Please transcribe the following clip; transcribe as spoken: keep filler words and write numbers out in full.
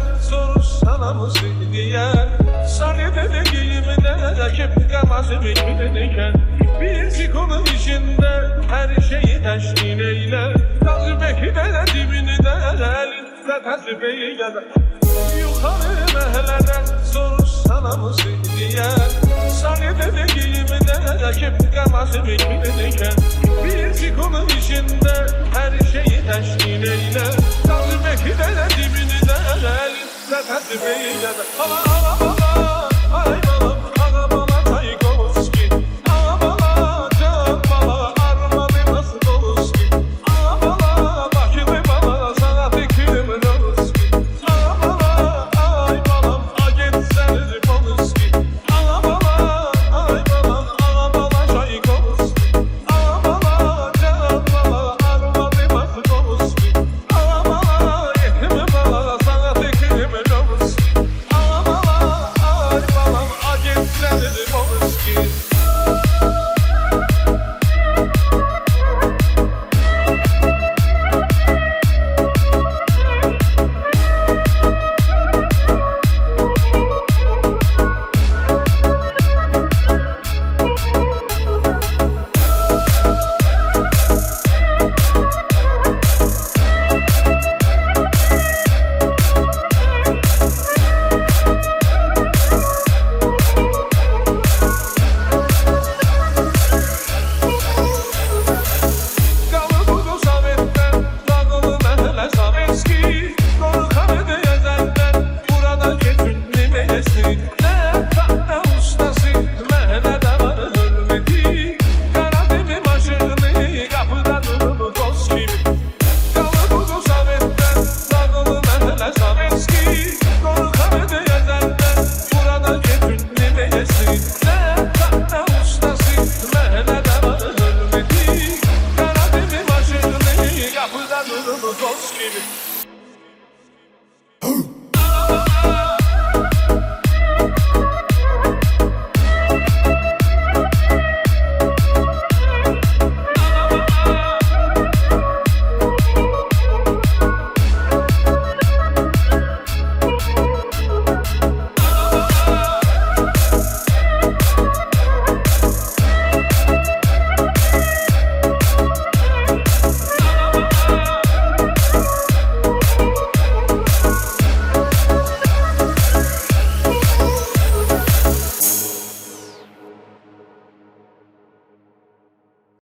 sorsana mısın diye. Saniyede giyimine kim kalması bilmedikken, bir onun içinde her şeyi teşkil eyle. Tazbeki de dibini de elinde tezbeyi gelir. Yukarı mehlede sorsana mısın diye. Saniyede giyimine kim kalması bilmedikken, bir onun içinde her şeyi teşkil eyle. Tazbeki de dibini de elinde tezbeyi gelir. Ala ala ala ay balam ala bala Çaykovski. Ala bala can bala armadı nasıl Dolski. Ala bala bakılı bala sana fikrim Dolski. Ala bala ay balam agent senedi Polski. Ala bala ay balam ala bala Çaykovski. Ala bala can bala armadı nasıl Dolski. Ala bala yetim bala sana fikrim Dolski. Ala bala ay balam agent senedi Polski. Kapıda durur dost gibi.